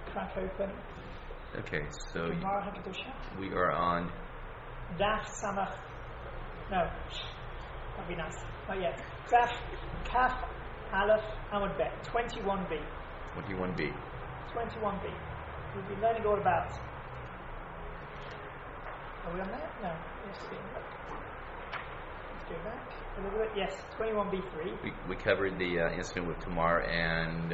Crack open. Okay, so Gemara HaKedusha. we are on Daf Samach. No, that'd be nice. Not yet. Daf Kaf Aleph Amud Bet 21b. 21b. 21b. We've been learning all about. Are we on there? No. Let's see. Let's go back a little bit. Yes, 21b3. We covered the incident with Tamar and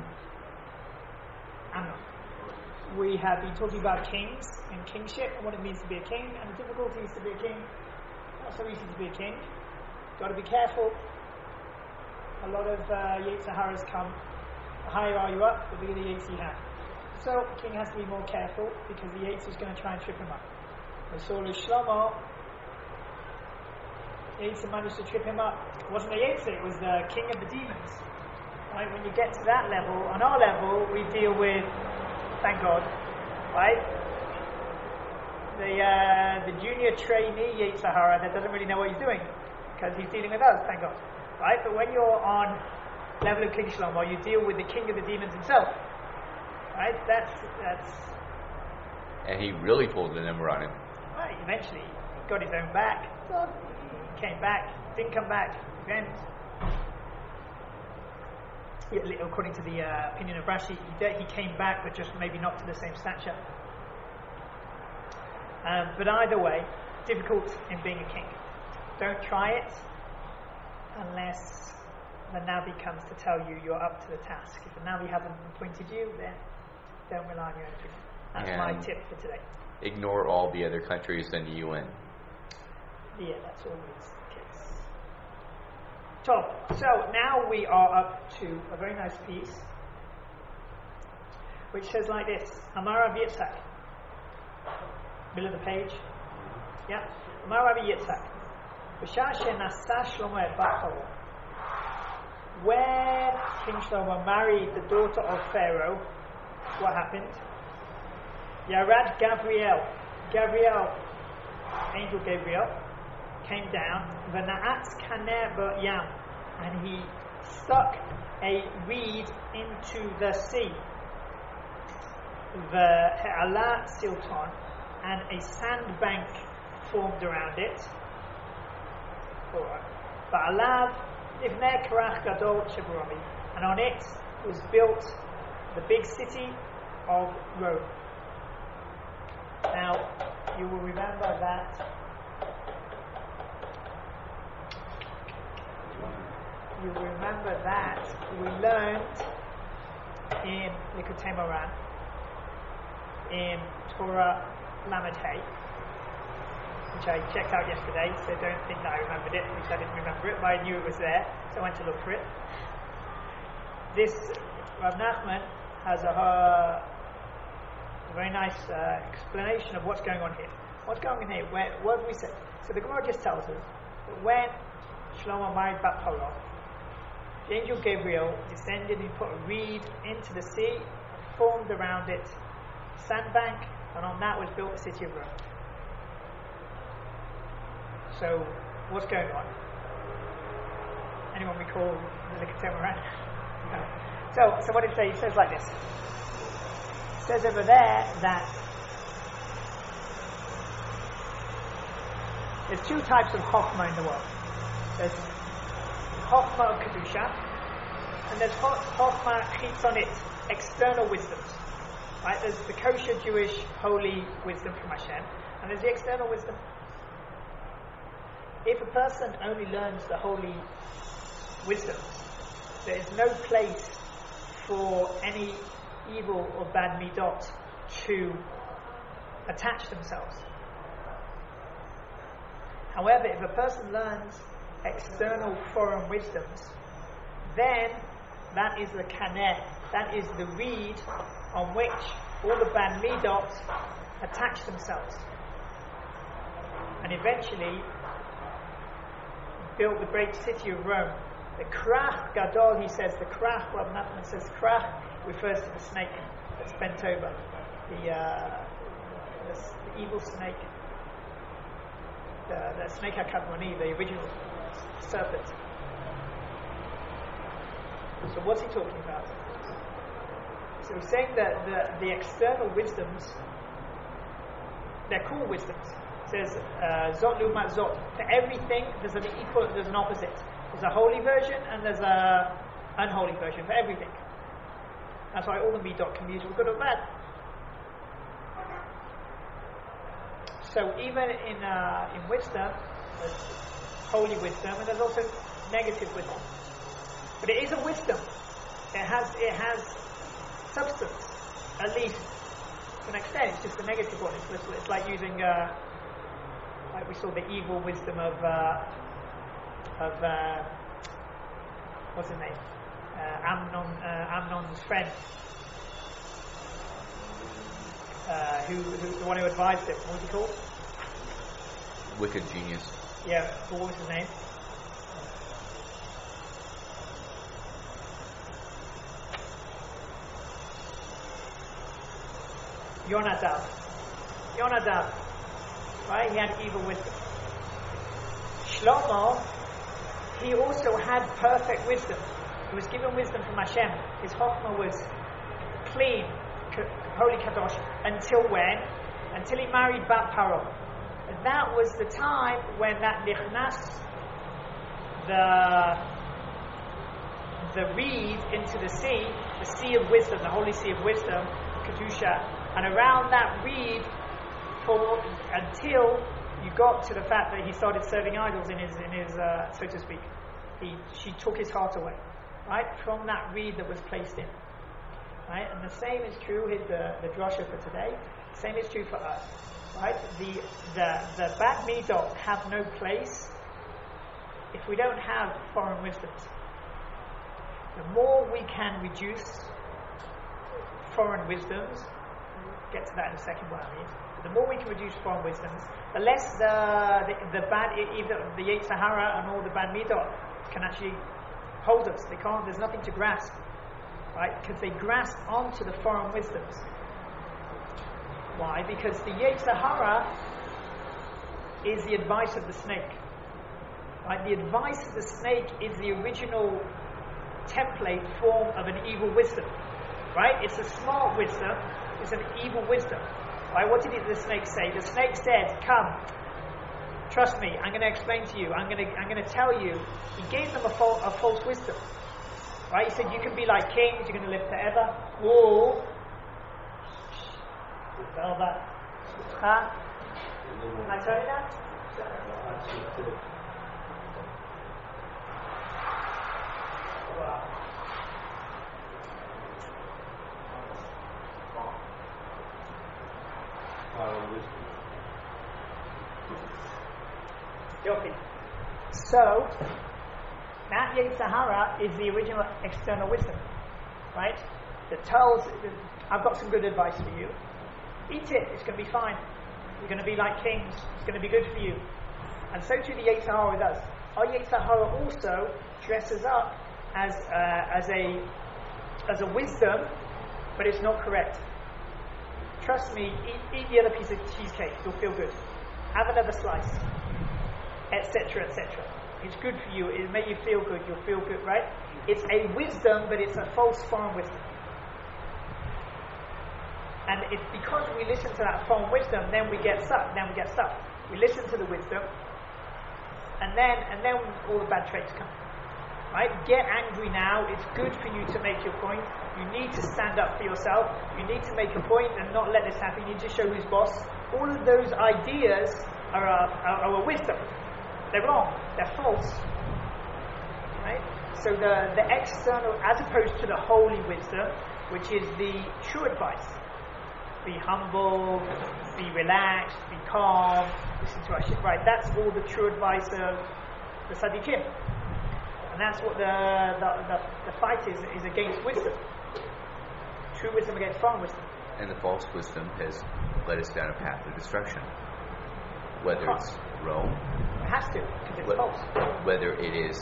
Amnon. We have been talking about kings and kingship and what it means to be a king and the difficulties to be a king. Not so easy to be a king. Got to be careful. A lot of Yetzer Haras come. The higher are you up, the bigger the Yetzer you have. So the king has to be more careful because the Yetzer is going to try and trip him up. We saw with Shlomo, Yetzer managed to trip him up. It wasn't a Yetzer, it was the king of the demons. Right? When you get to that level, on our level, we deal with, thank God, right? The junior trainee Yetzer Hara that doesn't really know what he's doing because he's dealing with us, thank God. Right? But when you're on level of King Shlomo, you deal with the king of the demons himself. Right? That's he really pulled the number on him. right. Eventually, he got his own back. So he came back, didn't come back. Then, according to the opinion of Rashi, he came back, but just maybe not to the same stature. But either way, difficult in being a king. Don't try it unless the Navi comes to tell you you're up to the task. If the Navi hasn't appointed you, then don't rely on your own opinion. That's my tip for today. Ignore all the other countries and the UN. Yeah, that's always the case. Top. So now we are up to a very nice piece which says like this: Amar Rav Yitzchak. Middle of the page. Yeah. Amar Rav Yitzchak. B'shah she'nasa Shlomo et bat Paro. When King Shlomo married the daughter of Pharaoh, what happened? Yarad Gabriel, angel Gabriel, came down, v'na'atz kaneh b'yam, and he stuck a reed into the sea. V'he'ala silton, and a sandbank formed around it. V'alav Ivnei Karach Gadol Shebarami, and on it was built the big city of Rome. Now, you will remember that we learned in Likutei Moran, in Torah Lamed Hey, which I checked out yesterday, so don't think that I remembered it, because I didn't remember it, but I knew it was there, so I went to look for it. This Rav Nachman has a very nice explanation of what's going on here. What's going on here? What have we said? So the Gemara just tells us that when Shlomo married Bat Paro, the angel Gabriel descended and put a reed into the sea, formed around it a sandbank, and on that was built the city of Rome. So, what's going on? Anyone recall the Likutei Moran? No. So what did it say? It says like this. It says over there that there's two types of Chokhmah in the world. There's Chokhmah of Kedusha, and there's Chokhmah Chitzonit, external wisdoms. Right? There's the kosher Jewish holy wisdom from Hashem, and there's the external wisdom. If a person only learns the holy wisdom, there is no place for any evil or bad midot to attach themselves. However, if a person learns external foreign wisdoms, then that is the kaneh, that is the reed on which all the bad midot attach themselves. And eventually built the great city of Rome. The Krach Gadol, he says, the Krach, Rav Nachman says, Krach refers to the snake that's bent over, the evil snake, the snake HaKadmoni, the original serpent. So what's he talking about? So he's saying that the external wisdoms, they're called wisdoms. It says zot lumat zot. For everything, there's an opposite. There's a holy version and there's a unholy version for everything. That's why all the midot can be used for good or bad. So even in wisdom, there's holy wisdom and there's also negative wisdom. But it is a wisdom. It has substance, at least to an extent. It's just a negative one. It's like using, like we saw the evil wisdom of what's his name? Amnon's friend, who the one who advised him. What was he called? Wicked genius. Yeah. What was his name? Yonadav. Right? He had evil wisdom. Shlomo, he also had perfect wisdom. He was given wisdom from Hashem. His chokhmah was clean, holy kadosh. Until when? Until he married Bat Paro. And that was the time when that nichnas, the reed into the sea of wisdom, the holy sea of wisdom, Kedusha, and around that reed until you got to the fact that he started serving idols in his so to speak. She took his heart away, right, from that reed that was placed in, right. And the same is true with the drasha for today. The same is true for us, right. The bad midot have no place if we don't have foreign wisdoms. The more we can reduce foreign wisdoms, we'll get to that in a second what that means. The more we can reduce foreign wisdoms, the less the bad, either the Yetzer Hara and all the bad midot can actually hold us. They can't. There's nothing to grasp, right? Because they grasp onto the foreign wisdoms. Why? Because the Yetzer Hara is the advice of the snake. Right? The advice of the snake is the original template form of an evil wisdom. Right? It's a smart wisdom. It's an evil wisdom. Right? What did the snake say? The snake said, "Come, trust me. I'm going to explain to you. I'm going to tell you." He gave them a false wisdom. Right? He said, "You can be like kings. You're going to live forever." Or can I tell you that? Wow. Guilty. So, that Yetzer Hara is the original external wisdom, right? That tells, I've got some good advice for you. Eat it, it's going to be fine. You're going to be like kings, it's going to be good for you. And so too the Yetzer Hara with us. Our Yetzer Hara also dresses up as a wisdom, but it's not correct. Trust me, eat the other piece of cheesecake, you'll feel good. Have another slice, etc., etc. It's good for you, it'll make you feel good, you'll feel good, right? It's a wisdom, but it's a false foreign wisdom. And it's because we listen to that foreign wisdom, then we get stuck. We listen to the wisdom, and then all the bad traits come. Right? Get angry now. It's good for you to make your point. You need to stand up for yourself. You need to make a point and not let this happen. You need to show who's boss. All of those ideas are a wisdom. They're wrong. They're false. Right? So the external, as opposed to the holy wisdom, which is the true advice. Be humble, be relaxed, be calm, listen to Hashem. Right? That's all the true advice of the Tzaddikim. And that's what the fight is against wisdom. True wisdom against foreign wisdom. And the false wisdom has led us down a path of destruction. Whether it's Rome. It has to, because it's false. Whether it is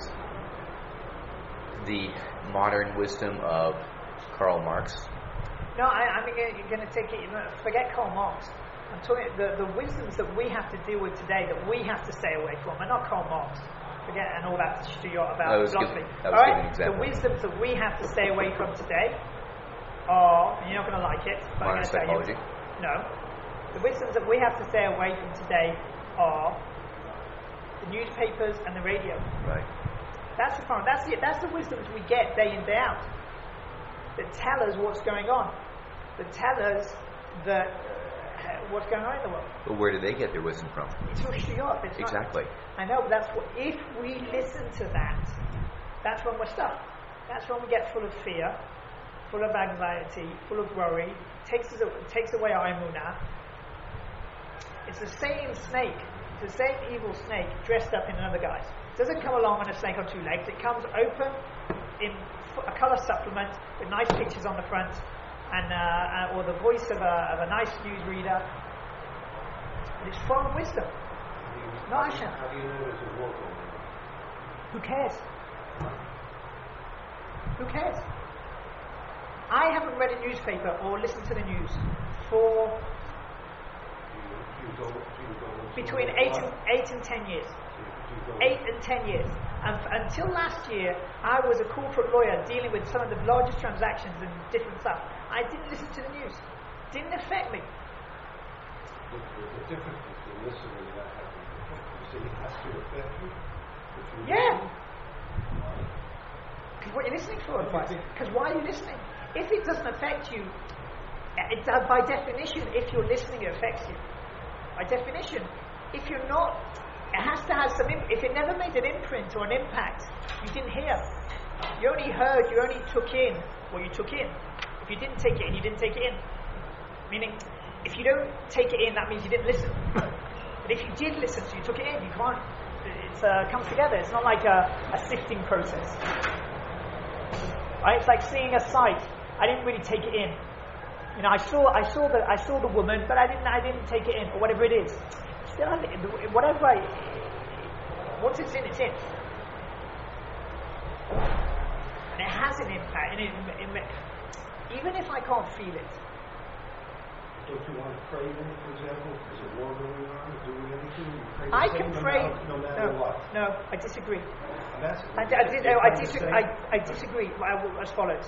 the modern wisdom of Karl Marx. No, I'm going to take it, forget Karl Marx. I'm talking the wisdoms that we have to deal with today, that we have to stay away from, and not Karl Marx. Forget and all that shtuyot about philosophy. Alright? The wisdoms that we have to stay away from today are and you're not going to like it, but I'm Modern going to tell you. psychology. No. The wisdoms that we have to stay away from today are the newspapers and the radio. Right. That's the problem. That's the wisdoms we get day in, day out. That tell us what's going on. That tell us that what's going on in the world. But where do they get their wisdom from? It's all shiyot. Exactly. I know, but that's what. If we listen to that, that's when we're stuck. That's when we get full of fear, full of anxiety, full of worry. Takes away our emunah. It's the same snake. It's the same evil snake dressed up in another guise. It doesn't come along on a snake on two legs. It comes open in a colour supplement with nice pictures on the front, and or the voice of a nice newsreader. And it's from wisdom, not Hashem. How do you know there's a war going on? Who cares? Who cares? I haven't read a newspaper or listened to the news for between 8 and 10 years. 8 and 10 years. And until last year, I was a corporate lawyer dealing with some of the largest transactions and different stuff. I didn't listen to the news. Didn't affect me. The difference between listening and not having an effect. You say it has to affect you. Yeah. Because what you're listening for, because why are you listening? If it doesn't affect you, by definition, if you're listening, it affects you. By definition, if you're not, it has to have some. If it never made an imprint or an impact, you didn't hear. You only heard. You only took in what you took in. If you didn't take it in, you didn't take it in. Meaning, if you don't take it in, that means you didn't listen. But if you did listen, so you took it in, you can't. It comes together. It's not like a sifting process. Right? It's like seeing a sight. I didn't really take it in. You know, I saw the woman, but I didn't take it in, or whatever it is. Still, whatever. Once it's in, it's in, and it has an impact. And even if I can't feel it. Don't you want to pray then, for example? Is a war going on? Doing anything? You pray I can pray. No matter what. No, I disagree. I disagree. As follows.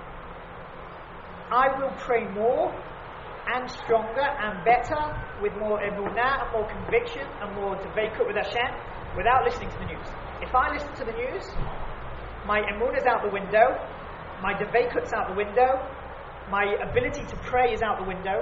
I will pray more and stronger and better with more emunah and more conviction and more dveikut with Hashem without listening to the news. If I listen to the news, my emunah's out the window, my dveikut's out the window, my ability to pray is out the window.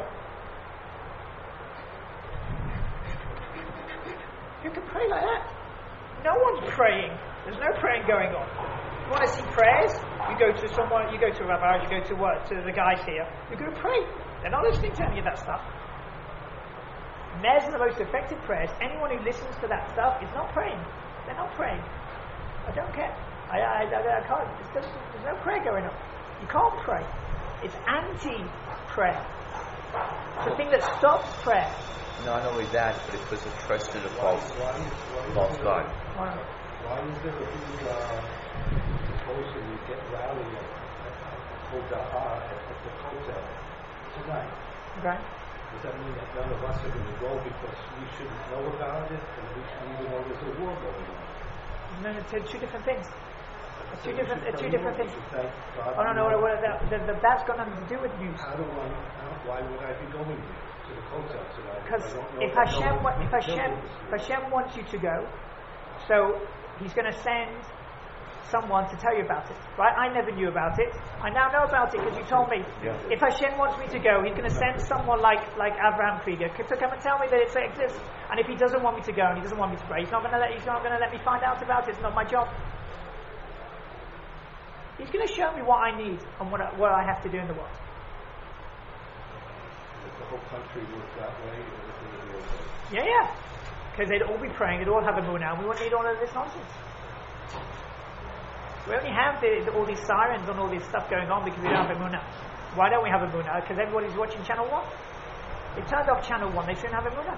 You can pray like that. No one's praying. There's no praying going on. You want to see prayers? You go to someone, you go to a rabbi, you go to what? To the guys here. You go to pray. They're not listening to any of that stuff. And theirs are the most effective prayers. Anyone who listens to that stuff is not praying. They're not praying. I don't care. I can't. There's no prayer going on. You can't pray. It's anti-prayer. It's the thing that stops prayer. Not only that, but it puts a trust in a false God. Why is there a big supposedly you get rally at Hoda'ah at the hotel tonight? Okay. Does that mean that none of us are going to go because we shouldn't know about it and we shouldn't even know there's a war going on? No, it's two different things. Two different things. Oh no, that's got nothing to do with news. Why would I be going there to the hotel tonight? Because if Hashem wants you to go, so He's going to send someone to tell you about it, right? I never knew about it. I now know about it because you told me. Yeah. If Hashem wants me to go, He's going to send someone like Abraham Krieger to come and tell me that it exists. And if He doesn't want me to go and He doesn't want me to pray, He's not going to let me find out about it. It's not my job. He's going to show me what I need and what I have to do in the world. If the whole country worked that way, everything would be okay. Yeah. Because they'd all be praying, they'd all have emunah, and we wouldn't need all of this nonsense. We only have all these sirens and all this stuff going on because we don't have emunah. Why don't we have emunah? Because everybody's watching Channel 1. They turned off Channel 1, they shouldn't have emunah.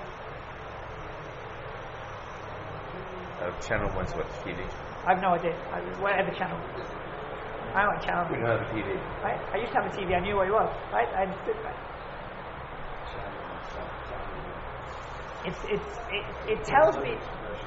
Channel 1's what, TV? I have no idea. Whatever channel. I don't have channel. We don't have a TV. Right? I used to have a TV, I knew what it was. Right? I understood that. It tells me.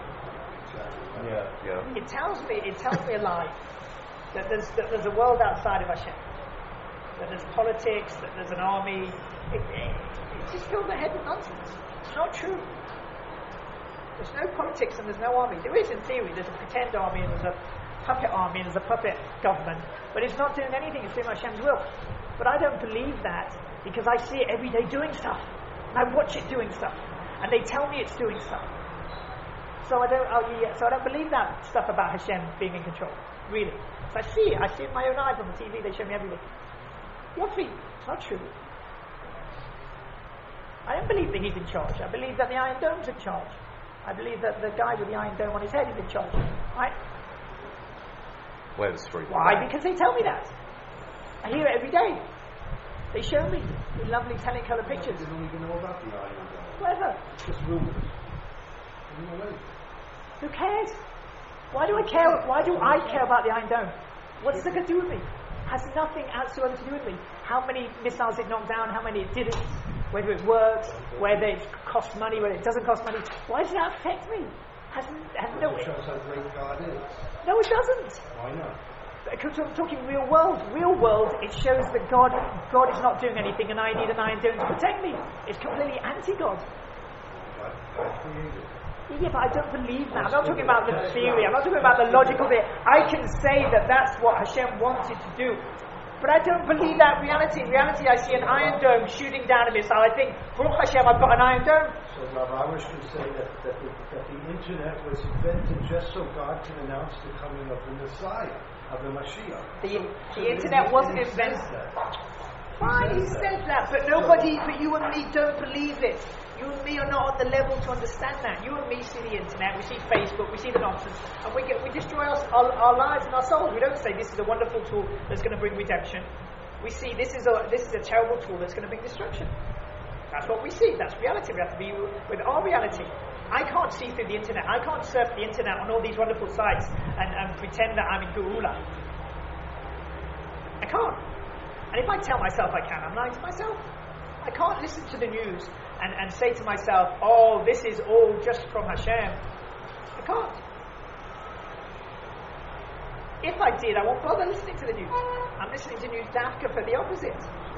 Yeah. It tells me a lie that there's a world outside of Hashem. that there's politics, that there's an army. It's just filled their head with nonsense. It's not true. There's no politics and there's no army. There is in theory. There's a pretend army and there's a puppet army and there's a puppet government. But it's not doing anything. It's doing Hashem's will. But I don't believe that because I see it every day doing stuff. And I watch it doing stuff. And they tell me it's doing stuff. So I don't believe that stuff about Hashem being in control. Really. So I see it. I see it with my own eyes on the TV. They show me everything. Yofi, it's not true. I don't believe that he's in charge. I believe that the Iron Dome's in charge. I believe that the guy with the Iron Dome on his head is in charge. Right? Where the story? Why? Because they tell me that. I hear it every day. They show me the lovely Technicolor pictures. They don't even know about the Iron Dome. Whatever. Just rumors. Who cares? Why do I care? Why do I care about the Iron Dome? What's it going to do with me? Has nothing whatsoever to do with me. How many missiles it knocked down, how many it didn't, whether it works, whether it costs money, whether it doesn't cost money. Why does that affect me? It shows how great God is. No, it doesn't. Why not? Because I'm talking real world. Real world, it shows that God is not doing anything and I need an Iron Dome to protect me. It's completely anti-God. God created. Yeah, but I don't believe that. I'm not talking about the theory. I'm not talking about the logical bit. I can say that that's what Hashem wanted to do. But I don't believe that reality. In reality, I see an Iron Dome shooting down a missile. I think, Baruch Hashem, I've got an Iron Dome. So Rav Arush can say that the internet was invented just so God can announce the coming of the Messiah, of the Mashiach. The internet wasn't invented. Fine, he says that, but you and me don't believe it. You and me are not on the level to understand that. You and me see the internet, we see Facebook, we see the nonsense, and we destroy our lives and our souls. We don't say this is a wonderful tool that's going to bring redemption. We see this is a terrible tool that's going to bring destruction. That's what we see. That's reality. We have to be with our reality. I can't see through the internet. I can't surf the internet on all these wonderful sites and pretend that I'm in Geula. I can't. And if I tell myself I can, I'm lying to myself. I can't listen to the news and say to myself, oh, this is all just from Hashem. I can't. If I did, I won't bother listening to the news. I'm listening to news dafka for the opposite.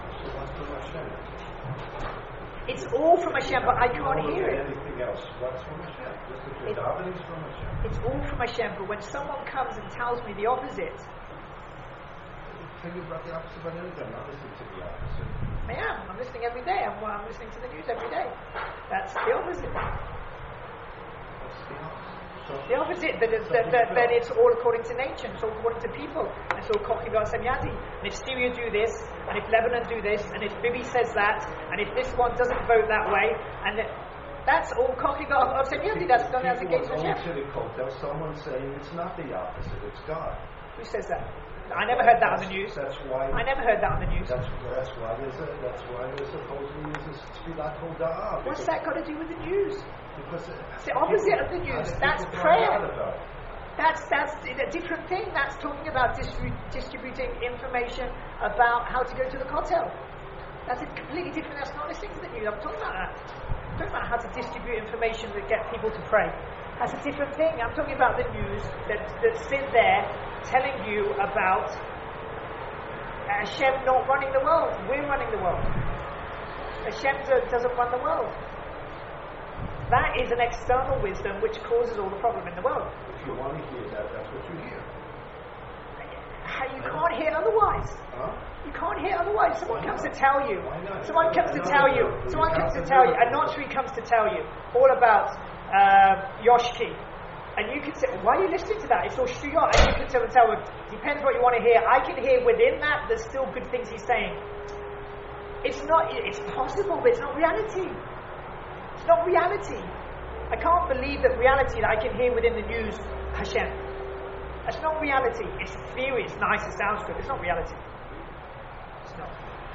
It's all from Hashem, but I can't hear it. Anything else? What's from Hashem? Just the davening is from Hashem. It's all from Hashem, but when someone comes and tells me the opposite, tell you about the opposite, but I'm not listening to the opposite. I am. I'm listening every day. I'm listening to the news every day. That's the opposite. What's the opposite? The opposite, that it's all according to nature, it's all according to people, and it's all Kochi Semyadi. And if Syria do this, and if Lebanon do this, and if Bibi says that, and if this one doesn't vote that way, and that's all Kochi Semyadi, that's done as against Hashem. There's someone saying it's not the opposite, it's God. Who says that? I never heard that on the news. That's why. I never heard that on the news. That's why there's supposedly is a Tfilat Hoda'ah. What's that got to do with the news? Because it's the opposite of the news. That's prayer. That's a different thing. That's talking about distributing information about how to go to the Kotel. That's a completely different. That's not listening to the news. I'm talking about that. I'm talking about how to distribute information that get people to pray. That's a different thing. I'm talking about the news that sit there telling you about Hashem not running the world. We're running the world. Hashem doesn't run the world. That is an external wisdom which causes all the problem in the world. If you want to hear that, that's what you hear. You can't hear otherwise. Huh? You can't hear otherwise. Someone comes to tell you. Why not? Someone comes to tell you. A notary comes to tell you all about Yoshki. And you can say, why are you listening to that? It's all shuyot. And you can tell him, depends what you want to hear. I can hear within that, there's still good things he's saying. It's possible, but it's not reality. It's not reality. I can't believe that reality that I can hear within the news, Hashem. That's not reality. It's theory, it's nice, it sounds good. It's not reality. It's not.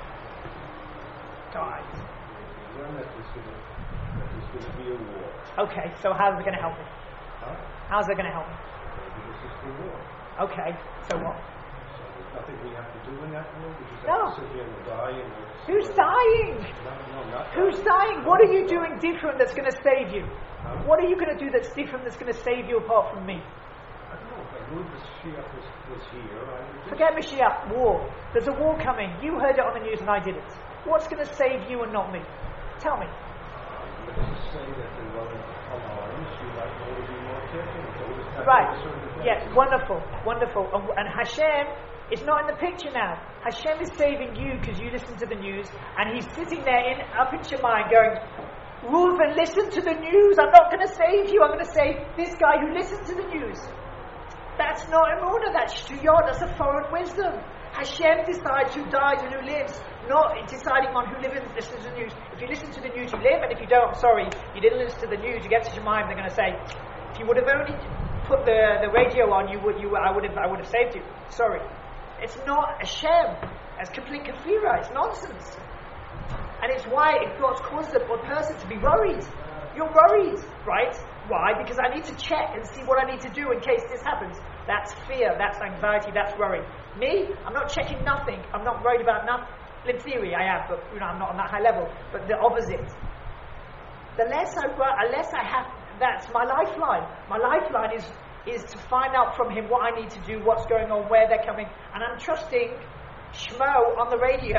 Guys. Learn that there's going to be a war. Okay, so how's it going to help me? Huh? How's it going to help me? Because it's the war. Okay, so what? So there's nothing we have to do in that war? We just No. have to sit here and die and Who's dying? No, not Who's dying? What are you doing different that's going to save you? Huh? What are you going to do that's different that's going to save you apart from me? I don't know. knew the Mashiach was here. Forget Mashiach, war. There's a war coming. You heard it on the news and I didn't. What's going to save you and not me? Tell me. Let's just say that they run alarms. You might know to be more careful. Right. Yes, wonderful. And Hashem is not in the picture now. Hashem is saving you because you listen to the news, and He's sitting there up in Shemayim going, Reuven, listen to the news. I'm not going to save you. I'm going to save this guy who listens to the news. That's not Emunah. That's Shtuyot. That's a foreign wisdom. Hashem decides who dies and who lives, not deciding on who listens to the news. If you listen to the news, you live, and if you don't, I'm sorry, you didn't listen to the news. You get to Shemayim, they're going to say, if you would have only put the radio on, I would have saved you. Sorry, it's not Hashem. It's complete kafira. It's nonsense, and it's why it causes a person to be worried. You're worried, right? Why? Because I need to check and see what I need to do in case this happens. That's fear, that's anxiety, that's worry. Me, I'm not checking nothing. I'm not worried about nothing. In theory, I am, but I'm not on that high level. But the opposite. The less I have, that's my lifeline. My lifeline is to find out from Him what I need to do, what's going on, where they're coming, and I'm trusting Shmo on the radio,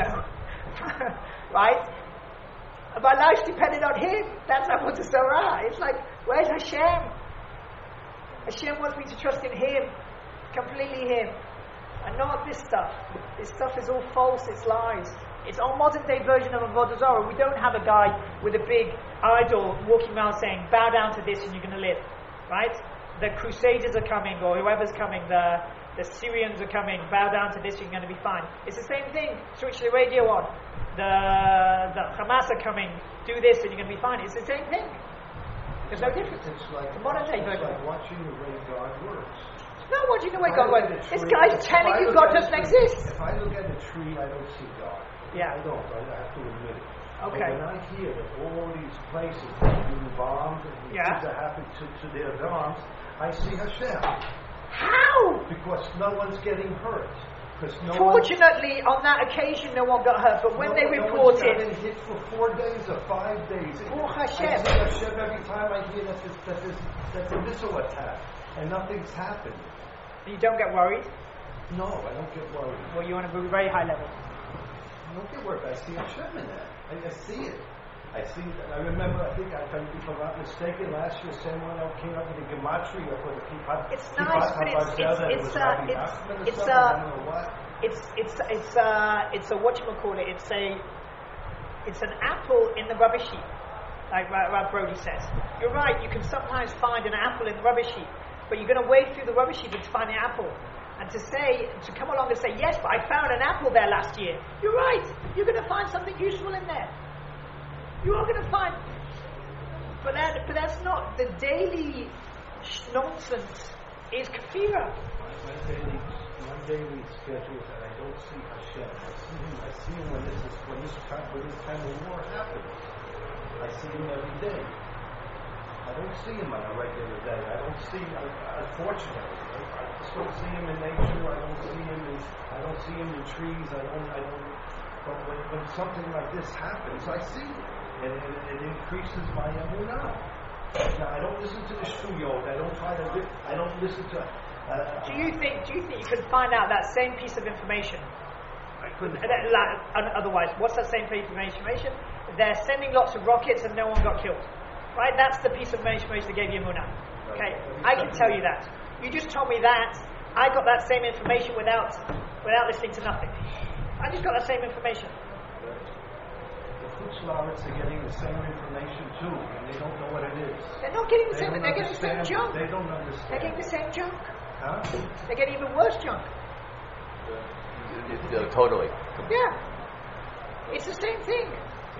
right? My life's dependent on Him. That's Avodah Zarah. It's like, where's Hashem? Hashem wants me to trust in Him, completely Him, and not this stuff. This stuff is all false, it's lies. It's our modern day version of Avodah Zarah. We don't have a guy with a big idol walking around saying, bow down to this and you're going to live, right? The Crusaders are coming, or whoever's coming, the Syrians are coming, bow down to this, you're going to be fine. It's the same thing. Switch the radio on. The Hamas are coming, do this and you're going to be fine. It's the same thing. There's no difference. It's like modern-day version. Like watching the way God works. No, watching the way God works. This guy's telling you God doesn't exist. If I look at a tree, I don't see God. Yeah. I don't. I have to admit it. Okay. But when I hear that all these places are being bombed and things are happening to their dogs, I see Hashem. How? Because no one's getting hurt. Fortunately, on that occasion, no one got hurt. But when they reported, no one's hit for 4 days or 5 days. Hashem. I see Hashem every time I hear that's a missile attack, and nothing's happened. You don't get worried? No, I don't get worried. Well, you're on a very high level. I don't get worried. I see Hashem in that. I see it. I remember, if I'm not mistaken, last year someone came up with a gematria for the Kippah. It's nice, but it's a whatchamacallit, it's an apple in the rubbish heap, like Rav Brody says. You're right, you can sometimes find an apple in the rubbish heap, but you're going to wade through the rubbish heap to find the apple. And to come along and say, yes, but I found an apple there last year. You're right, you're going to find something useful in there. You are going to find, but that's not the daily nonsense. Is kafira. My daily schedule is that I don't see Hashem. I see him when this kind of war happens. I see him every day. I don't see him on a regular day. I don't see, unfortunately, I just don't see him in nature. I don't see him in trees. But when something like this happens, I see it. And it increases my emunah. Now I don't listen to the shtuyot. I don't listen to. Do you think you could find out that same piece of information? I couldn't. Otherwise, what's that same piece of information? They're sending lots of rockets and no one got killed. Right? That's the piece of information that gave you emunah. Okay, I can tell you that. You just told me that. I got that same information without listening to nothing. I just got that same information. Chutzlaritz are getting the same information too, and they don't know what it is. They're not getting the same. They're getting the same junk. They don't understand. They're getting the same junk. Huh? They're getting even worse junk. Totally. Yeah. It's the same thing.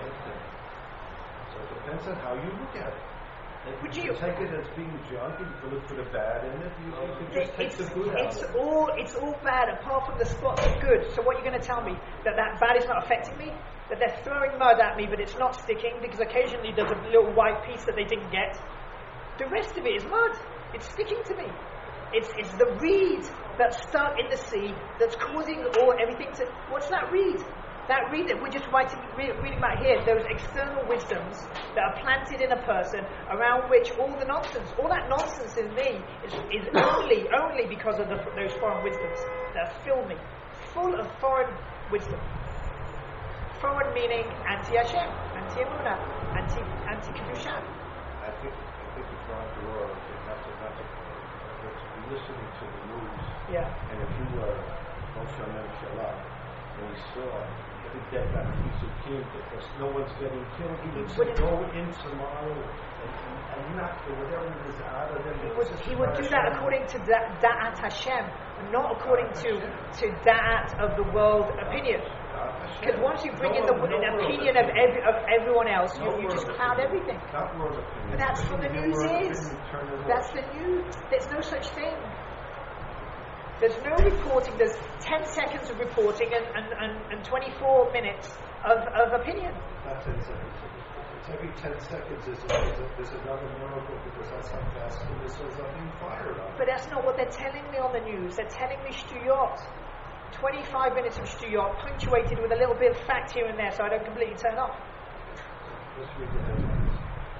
So it depends on how you look at it. Would you take it as being junk and you look for the bad in it? You can just take the good out of it. It's all bad apart from the spots of good. So what you're going to tell me, that bad is not affecting me? That they're throwing mud at me but it's not sticking because occasionally there's a little white piece that they didn't get. The rest of it is mud. It's sticking to me. It's the reed that's stuck in the sea that's causing everything to... What's that reed? That we're just reading about here, those external wisdoms that are planted in a person around which all that nonsense in me is only because of those foreign wisdoms that fill me, full of foreign wisdom. Foreign meaning anti-Hashem, anti-Emunah, anti-Kedusha. I think throughout the world, not to be listening to the news. Yeah. And if you were Moshe Menshelah, and you saw every day that piece of kid because no one's getting killed, he would go in tomorrow and knock whatever is out of them. He would do that according to Da'at Hashem, not according to Da'at of the world opinion. Because once you bring in the opinion of everyone else, you just cloud everything. But that's what the news is. That's the news. There's no such thing. There's no reporting. There's 10 seconds of reporting and 24 minutes of opinion. That's it. It's every 10 seconds there's another miracle because that's how fast the missiles are being fired on. But that's not what they're telling me on the news. They're telling me shtuyot. 25 minutes of shtuyot, punctuated with a little bit of fact here and there so I don't completely turn off. Let's read the headlines.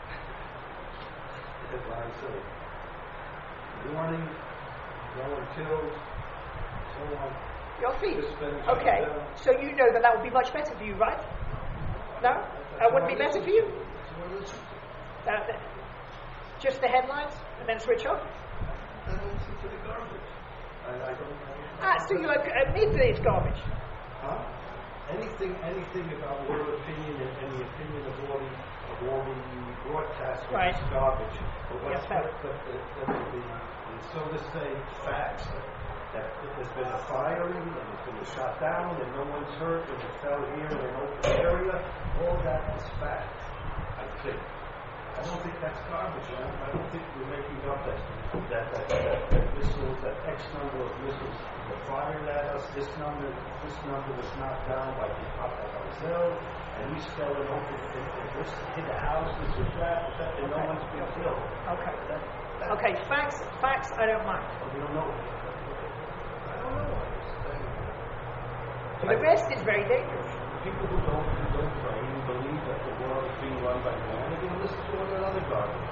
The headlines say, warning, no one killed, so on. Yofi. Okay, so you know that would be much better for you, right? No? That wouldn't be better for you? Just the headlines and then switch off? I don't listen to the garbage. I don't so you admit that it's garbage? Huh? Anything about world opinion and the opinion of all the broadcasters right. is garbage. But yes, so to say, facts that there's been a firing and it's been shot down and no one's hurt and it fell here in an open area, all that is fact, I think. I don't think that's garbage. I don't think we're making up that missiles, that X number of missiles were fired at us. This number was knocked down by the ourselves, and we fell in open this hit the houses with that, and no one's been killed. Okay. Facts. I don't mind. We don't know. I don't know. The rest is very dangerous. People who don't pray and believe that the world is being run by man are going to listen to all that other garbage.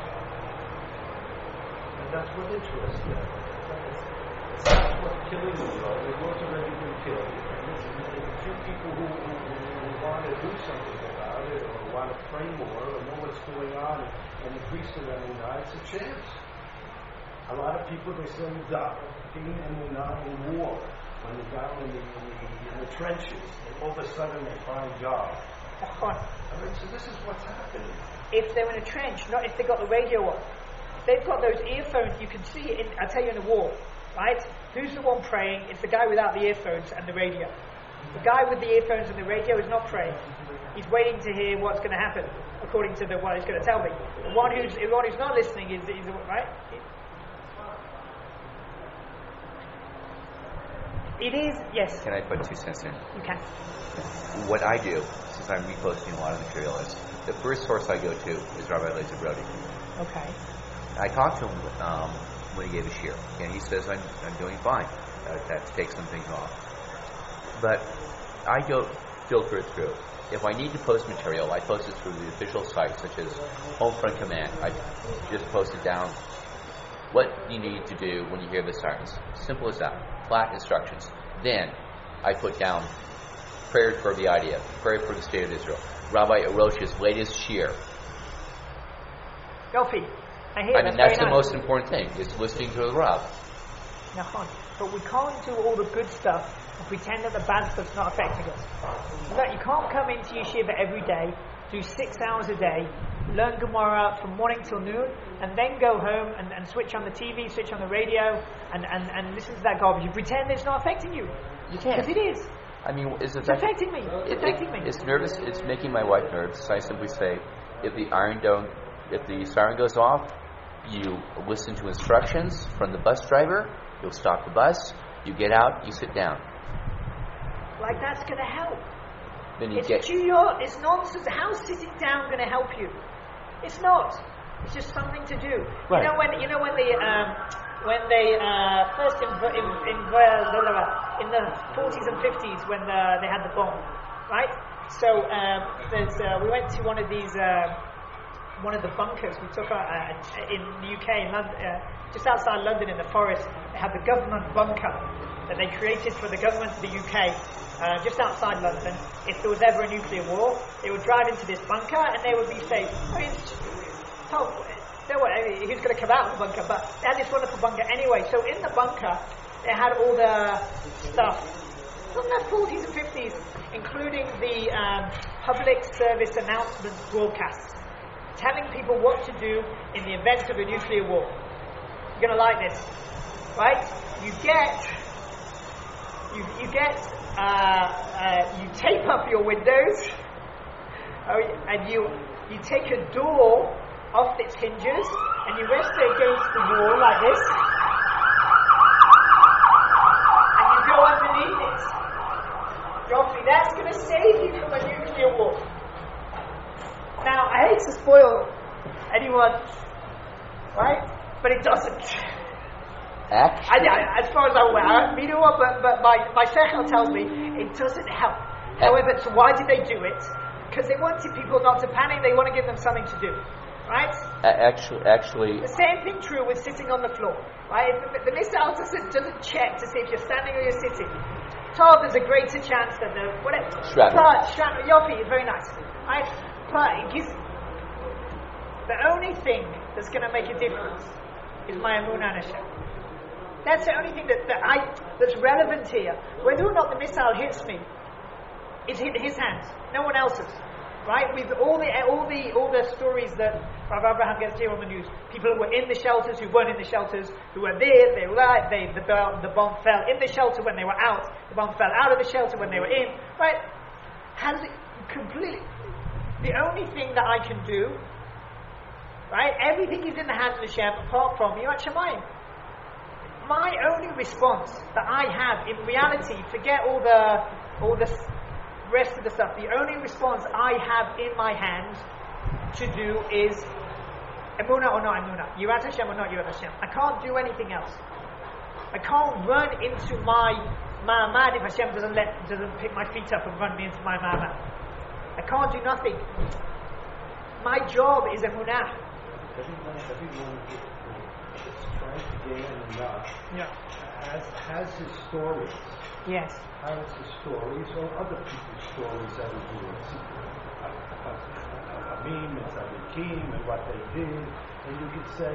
And that's what interests them. That's what's killing the world. The world's already been killed. And a few people who want to do something about it or want to pray more or know what's going on and increase their emunah, it's a chance. A lot of people, they say, being emunah in war. When they're down in the trenches, and all of a sudden they find jobs. So this is what's happening. If they're in a trench, not if they've got the radio on. They've got those earphones, you can see it, I tell you, in the wall, right? Who's the one praying? It's the guy without the earphones and the radio. The guy with the earphones and the radio is not praying. He's waiting to hear what's going to happen, according to what he's going to tell me. The one who's not listening is right? It is, yes. Can I put 2 cents in? You can. What I do, since I'm reposting a lot of material, is the first source I go to is Rabbi Eliezer Brody. Okay. I talked to him when he gave a shir, and he says I'm doing fine. That takes some things off. But I go filter it through. If I need to post material, I post it through the official sites, such as Homefront Command. I just posted down what you need to do when you hear the sirens. Simple as that. Flat instructions. Then I put down prayers for the IDF, prayer for the state of Israel. Rabbi Arosh's latest shir. Yofi. I mean, that's the most important thing, is listening to the Rav. But we can't do all the good stuff and pretend that the bad stuff's not affecting us. You can't come into yeshiva every day, do 6 hours a day, learn Gemara from morning till noon, and then go home and switch on the TV, switch on the radio, and listen to that garbage. You pretend it's not affecting you. You can't. Because it is. I mean, it's affecting me. It's affecting me. It's nervous. It's making my wife nervous. I simply say, if the siren goes off, you listen to instructions from the bus driver. You'll stop the bus. You get out. You sit down. Like that's going to help. Then it's nonsense. How's sitting down going to help you? It's not. It's just something to do. Right. You know when they first in the 40s and 50s when they had the bomb, right? So we went to one of these, one of the bunkers we took in the UK, in London, just outside London in the forest. They had the government bunker that they created for the government of the UK, just outside London. If there was ever a nuclear war, they would drive into this bunker and they would be safe. I mean, who's going to come out of the bunker? But they had this wonderful bunker anyway. So in the bunker, they had all the stuff from the 40s and 50s, including the public service announcements broadcasts, telling people what to do in the event of a nuclear war. You're going to like this, right? You tape up your windows, and you take a door off its hinges, and you rest it against the wall like this, and you go underneath it. Roughly, that's going to save you from a nuclear war. Now, I hate to spoil anyone, right? But it doesn't. As far as I'm aware, but my sechel tells me it doesn't help. However, so why did they do it? Because they wanted people not to panic. They want to give them something to do, right? Actually, the same thing true with sitting on the floor, right? If the missile doesn't check to see if you're standing or you're sitting. There's a greater chance that the whatever. Shrapnel. Yofi is very nice, right? But it gives the only thing that's going to make a difference is my emunah and Hashem. That's the only thing that's relevant here. Whether or not the missile hits me, it's in his hands, no one else's. Right? With all the stories that Rav Abraham gets here on the news, people who were in the shelters, who weren't in the shelters, who were there, they were alive, the bomb fell in the shelter when they were out, the bomb fell out of the shelter when they were in. Right? Has it completely. The only thing that I can do, right? Everything is in the hands of Hashem apart from Yirat Shamayim. My only response that I have in reality, forget all the rest of the stuff, the only response I have in my hands to do is emunah or not emunah, Yirat Hashem or not Yirat Hashem. I can't do anything else. I can't run into my ma'amad if Hashem doesn't pick my feet up and run me into my ma'amad. I can't do nothing. My job is emunah. Everyone that's trying to gain emunah has his stories. Yes. Has his stories or other people's stories that we do. Amim and Tzadikim and what they did, and you could say,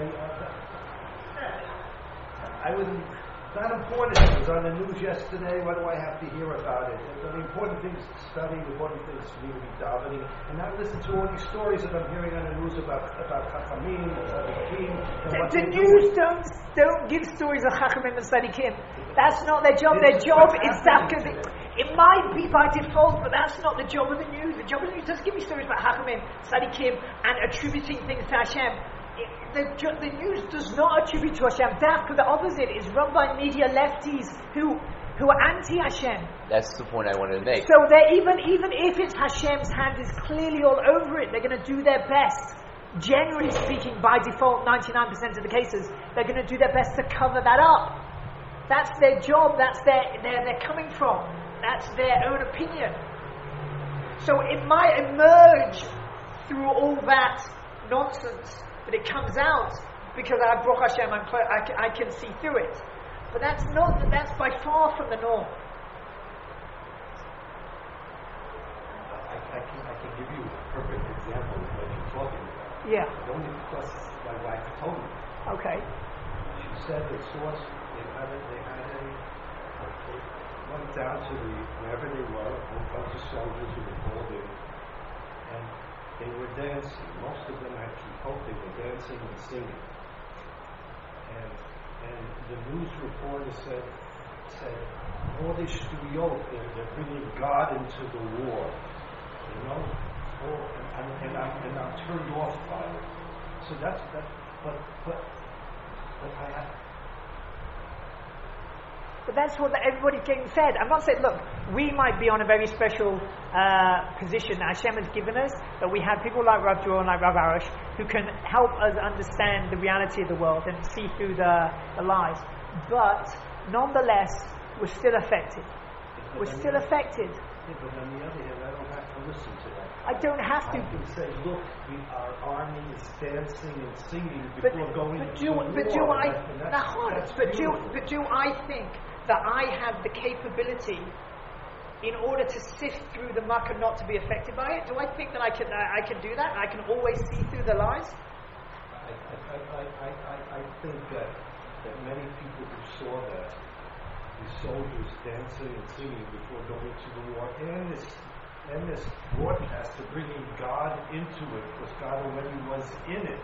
I wouldn't. Not important. It was on the news yesterday. What do I have to hear about it? The important thing is to study. The important thing is for me to be davening, and not listen to all these stories that I'm hearing on the news about Chachamim and Tzadikim. The news don't give stories of Chachamim and Tzadikim. That's not their job. Their job is that. It might be by default, but that's not the job of the news. The job of the news doesn't give me stories about Chachamim, Tzadikim, and attributing things to Hashem. The news does not attribute to Hashem. Dafka, the opposite, is run by media lefties who are anti-Hashem. That's the point I wanted to make. So they even if it's Hashem's hand is clearly all over it, they're going to do their best. Generally speaking, by default, 99% of the cases, they're going to do their best to cover that up. That's their job. That's they're coming from. That's their own opinion. So it might emerge through all that nonsense. But it comes out because I Baruch Hashem, I can see through it. But that's by far from the norm. I can give you a perfect example of what you're talking about. Yeah. Only because my wife told me. Okay. She said they went down to wherever they were, a bunch of soldiers who were called in, and they were dancing. Most of them actually hope they were dancing and singing. And the news reporter said, all this shtuyot, they're bringing God into the war. You know? And I'm turned off by it. So that's that. But I have. But that's what everybody's getting fed. I'm not saying, look, we might be on a very special position that Hashem has given us, but we have people like Rav Dror and like Rav Arush who can help us understand the reality of the world and see through the lies. But nonetheless, we're still affected. We're still affected. Yeah, but on the other hand, I don't have to listen to that. I don't have to. I can say, look, our army is dancing and singing But before going but to do war. I? That's But beautiful. do I think that I have the capability in order to sift through the muck and not to be affected by it? Do I think that I can do that? I can always see through the lies? I think that many people who saw that, the soldiers dancing and singing before going to the war, and this broadcast of bringing God into it, because God already was in it,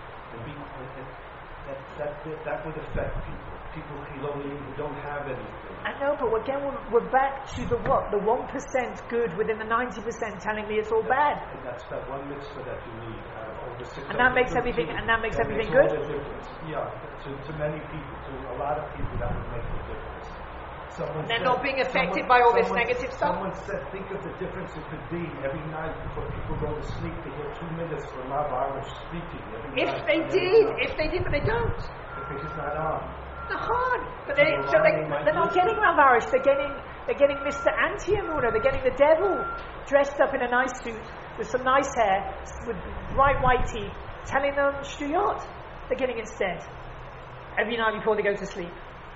that would affect people. People who don't have anything. I know, but again, we're back to the what? The 1% good within the 90% telling me it's all bad. And that's that one mitzvah that you need out of over 600. And that makes everything. And that makes everything all good. the difference. Yeah, to many people, to a lot of people, that would make the difference. They're not being affected by all this negative stuff. Someone said, think of the difference it could be every night before people go to sleep to hear 2 minutes from Rav Irish speaking. If they did, but they don't. Because it's not on. They're hard, but they're not getting Rav Irish. They're getting Mr. Anti-Emuna. They're getting the devil dressed up in a nice suit with some nice hair, with bright white teeth, telling them shtuyot. They're getting instead every night before they go to sleep.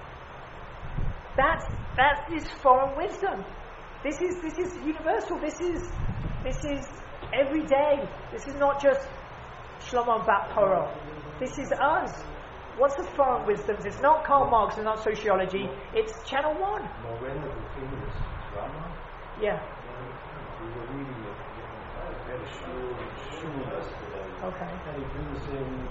That's this foreign wisdom. This is universal. This is every day. This is not just Shlomo Bat Poro. This is us. What's the foreign wisdoms? It's not Karl Marx, it's not sociology. It's Channel 1. Morena, the famous drama. Yeah. We were reading it at a shul yesterday. Okay. And he brings in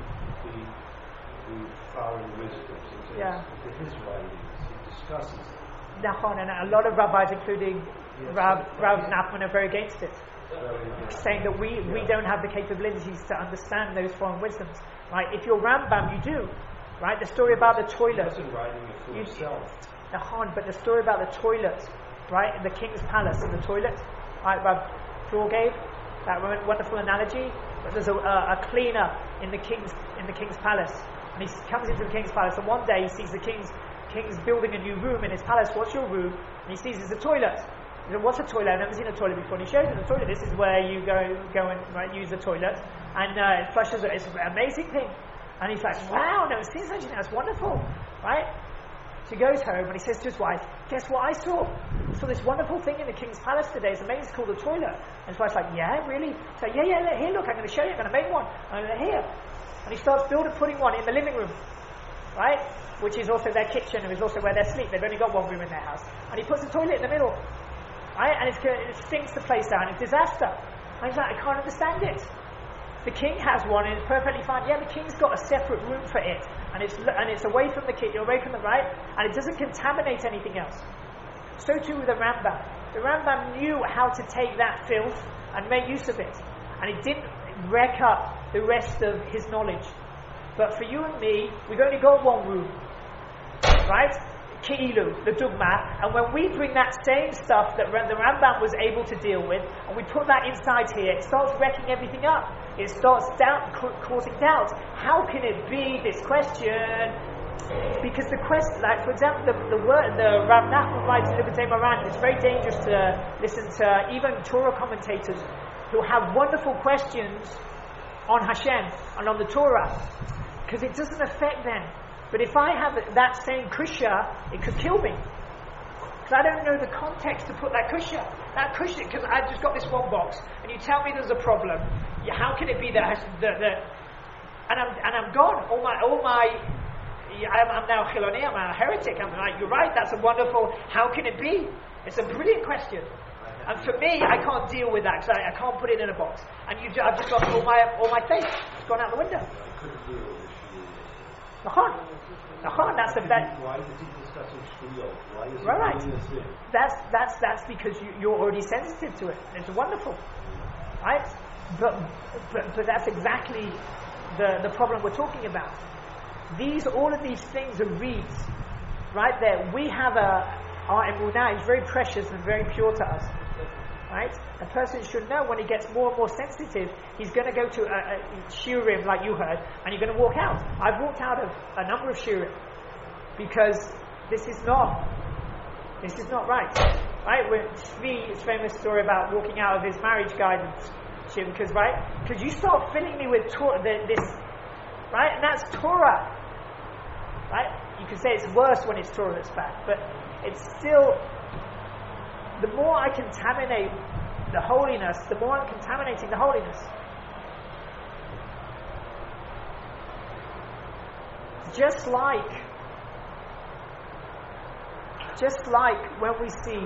the foreign wisdoms into his writings. He discusses it. Nachon, and a lot of rabbis, including Rav Nachman, are very against it. Saying that we don't have the capabilities to understand those foreign wisdoms. Right? If you're Rambam, you do. Right? The story about the toilet. He wasn't writing it for himself. Nachon, but the story about the toilet, right, in the king's palace, and the toilet, right, Rav Dror gave that wonderful analogy. There's a cleaner in the king's palace, and he comes into the king's palace, and one day he sees the king's building a new room in his palace. What's your room? And he sees it's a toilet. He said, what's a toilet? I've never seen a toilet before. And he shows him the toilet. This is where you go and use the toilet, and it flushes. It's an amazing thing. And he's like, wow, never seen such a thing. That's wonderful, right? So he goes home and he says to his wife, guess what I saw? I saw this wonderful thing in the king's palace today. It's amazing. It's called a toilet. And his wife's like, yeah, really? So yeah, here, look, I'm going to show you. I'm going to make one. And here. And he starts putting one in the living room, right? Which is also their kitchen, and is also where they sleep. They've only got one room in their house. And he puts a toilet in the middle, right? And it stinks the place down. It's disaster. And he's like, I can't understand it. The king has one, and it's perfectly fine. Yeah, the king's got a separate room for it, and it's away from the kitchen, away from the right, and it doesn't contaminate anything else. So too with the Rambam. The Rambam knew how to take that filth and make use of it, and it didn't wreck up the rest of his knowledge. But for you and me, we've only got one room, right? Ki'ilu, the dugma, and when we bring that same stuff that the Rambam was able to deal with, and we put that inside here, it starts wrecking everything up. It starts causing doubt. How can it be this question? Because the question, like for example, the Rav Nachman writes in Likutei Moharan, it's very dangerous to listen to even Torah commentators who have wonderful questions on Hashem and on the Torah, because it doesn't affect them. But if I have that same kusha, it could kill me. Because I don't know the context to put that kusha. Because I've just got this one box, and you tell me there's a problem. How can it be that I'm gone? I'm now Chiloni, I'm a heretic. I'm like, you're right, that's a wonderful, how can it be? It's a brilliant question. And for me, I can't deal with that, because I can't put it in a box. And I've just lost all my faith. It's gone out the window. Nachon, that's the best. Why is he discussing shtriyot? Why is he right. doing this thing? That's because you're already sensitive to it. It's wonderful, right? But that's exactly the problem we're talking about. All of these things are reeds, right there. We have our emunah is very precious and very pure to us, right? A person should know when he gets more and more sensitive, he's going to go to a shiurim like you heard, and you're going to walk out. I've walked out of a number of shiurim because this is not right. right? When Svi, his famous story about walking out of his marriage guidance, because you start filling me with this, right? And that's Torah, right? You could say it's worse when it's Torah that's bad, but it's still, the more I contaminate the holiness, the more I'm contaminating the holiness. Just like when we see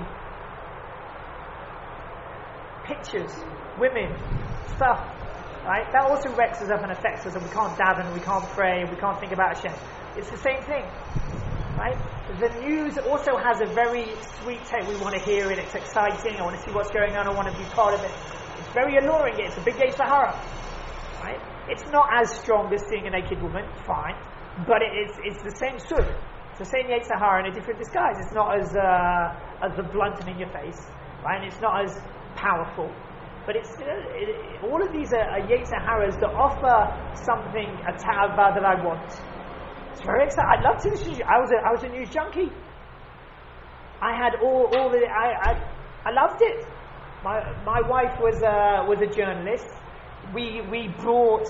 pictures, women, stuff, right? That also wrecks us up and affects us, and we can't daven, we can't pray, we can't think about Hashem. It's the same thing, right? The news also has a very sweet taste. We want to hear it, it's exciting, I want to see what's going on, I want to be part of it. It's very alluring, it's a big Yetzer Hara, right? It's not as strong as seeing a naked woman, fine, but it's the same sud. It's the same Yetzer Hara in a different disguise. It's not as the blunt and in your face, right? And it's not as powerful. But all of these are Yetzer Haras that offer something, a ta'ava that I want. It's very exciting. I loved it. I was a news junkie. I had all the I loved it. My wife was a journalist. We brought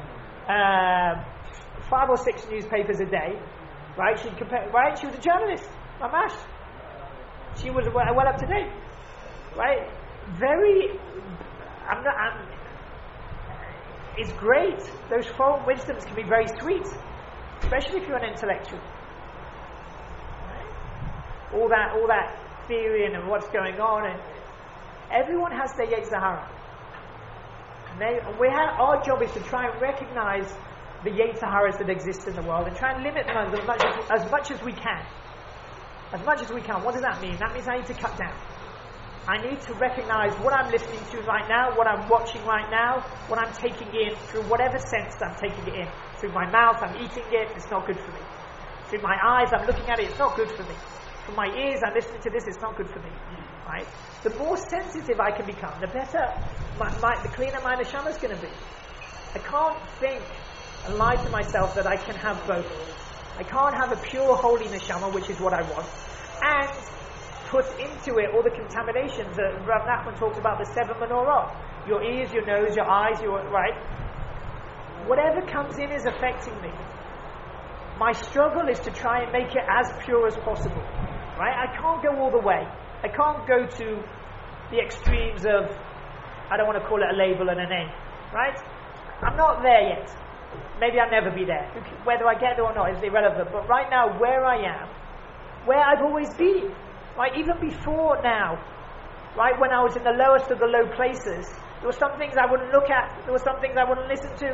5 or 6 newspapers a day, right? She was a journalist, mamash. She was well up to date, right? It's great. Those foreign wisdoms can be very sweet, especially if you're an intellectual. Right? All that theory and what's going on, and everyone has their Yetzer Hara. Our job is to try and recognize the Yetzer Haras that exist in the world and try and limit them as much as we can. As much as we can. What does that mean? That means I need to cut down. I need to recognize what I'm listening to right now, what I'm watching right now, what I'm taking in through whatever sense I'm taking it in. Through my mouth, I'm eating it, it's not good for me. Through my eyes, I'm looking at it, it's not good for me. From my ears, I'm listening to this, it's not good for me. Right? The more sensitive I can become, the better, the cleaner my neshama is going to be. I can't think and lie to myself that I can have both. I can't have a pure holy neshama, which is what I want, and put into it all the contaminations that Rav Nachman talks about, the 7 menorot. Your ears, your nose, your eyes, right? Whatever comes in is affecting me. My struggle is to try and make it as pure as possible. Right? I can't go all the way. I can't go to the extremes of, I don't want to call it a label and a name. Right? I'm not there yet. Maybe I'll never be there. Whether I get there or not is irrelevant. But right now, where I am, where I've always been, right, even before now, right, when I was in the lowest of the low places, there were some things I wouldn't look at, there were some things I wouldn't listen to,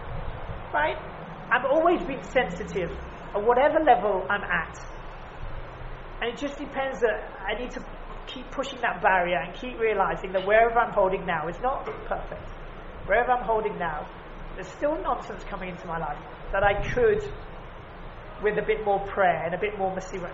right? I've always been sensitive at whatever level I'm at. And it just depends that I need to keep pushing that barrier and keep realizing that wherever I'm holding now is not perfect. Wherever I'm holding now, there's still nonsense coming into my life that I could, with a bit more prayer and a bit more Mesirat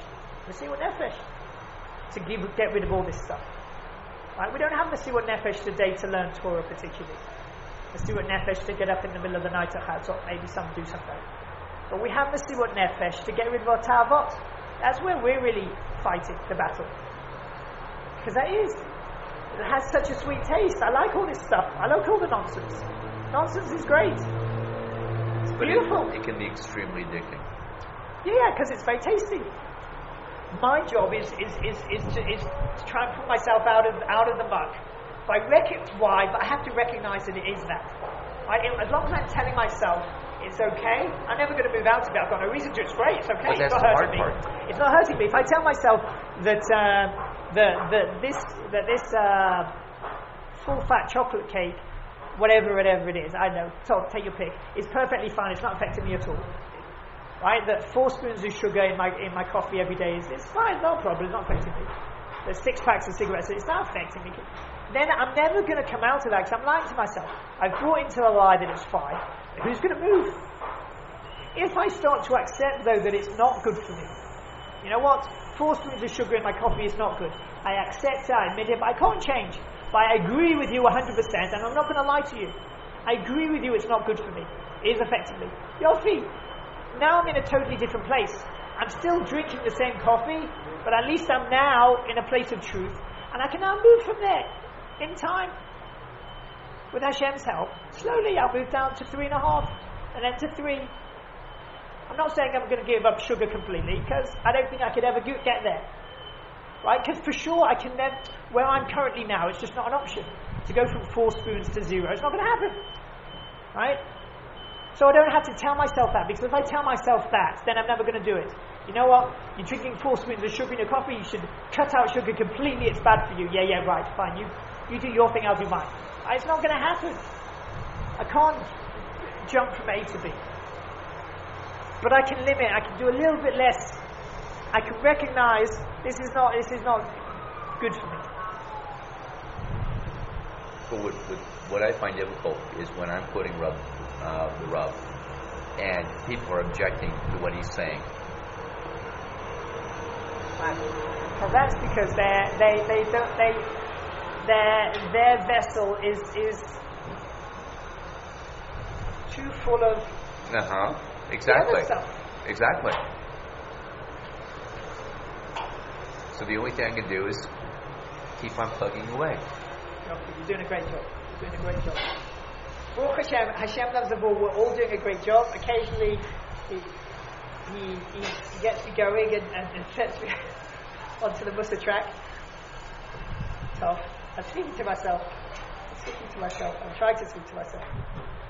Nefesh, to get rid of all this stuff. Right? We don't have Mesirat Nefesh today to learn Torah particularly. Mesirat Nefesh to get up in the middle of the night at Chatzot, maybe some do something. But we have Mesirat Nefesh to get rid of our ta'avot. That's where we're really fighting the battle. Because it has such a sweet taste. I like all this stuff. I like all the nonsense. Nonsense is great. It's beautiful. It can be extremely addicting. Yeah, because it's very tasty. My job is to try and put myself out of the muck. But I have to recognize that it is that. As long as I'm telling myself it's okay, I'm never going to move out of it. I've got no reason to. It's great. It's okay. But It's not hurting me. It's not hurting me. If I tell myself that this full fat chocolate cake, whatever it is, I know. So take your pick. It's perfectly fine. It's not affecting me at all. Right? That 4 spoons of sugar in my coffee every day is fine. No problem. It's not affecting me. There's 6 packs of cigarettes. It's not affecting me. Then I'm never going to come out of that because I'm lying to myself. I've bought into a lie that it's fine. Who's going to move? If I start to accept, though, that it's not good for me, you know what? 4 spoons of sugar in my coffee is not good. I accept it, I admit it, but I can't change. But I agree with you 100%, and I'm not going to lie to you. I agree with you it's not good for me. It is affecting me. Yofi, now I'm in a totally different place. I'm still drinking the same coffee, but at least I'm now in a place of truth, and I can now move from there in time. With Hashem's help, slowly I'll move down to 3.5, and then to 3. I'm not saying I'm going to give up sugar completely, because I don't think I could ever get there. Right? Because for sure I can then, where I'm currently now, it's just not an option. To go from 4 spoons to 0, it's not going to happen. Right? So I don't have to tell myself that, because if I tell myself that, then I'm never going to do it. You know what? You're drinking 4 spoons of sugar in your coffee, you should cut out sugar completely, it's bad for you. Yeah, right, fine. You do your thing, I'll do mine. It's not going to happen. I can't jump from A to B. But I can limit, I can do a little bit less. I can recognize this is not good for me. But what I find difficult is when I'm quoting the Rav, and people are objecting to what he's saying. Well, that's because their vessel is too full of Exactly. stuff. Exactly. So the only thing I can do is keep on plugging away. You're doing a great job. Baruch Hashem, Hashem loves the ball. We're all doing a great job. Occasionally, he gets me going and sets me onto the Musa track. Tough. I'm speaking to myself. I'm trying to speak to myself.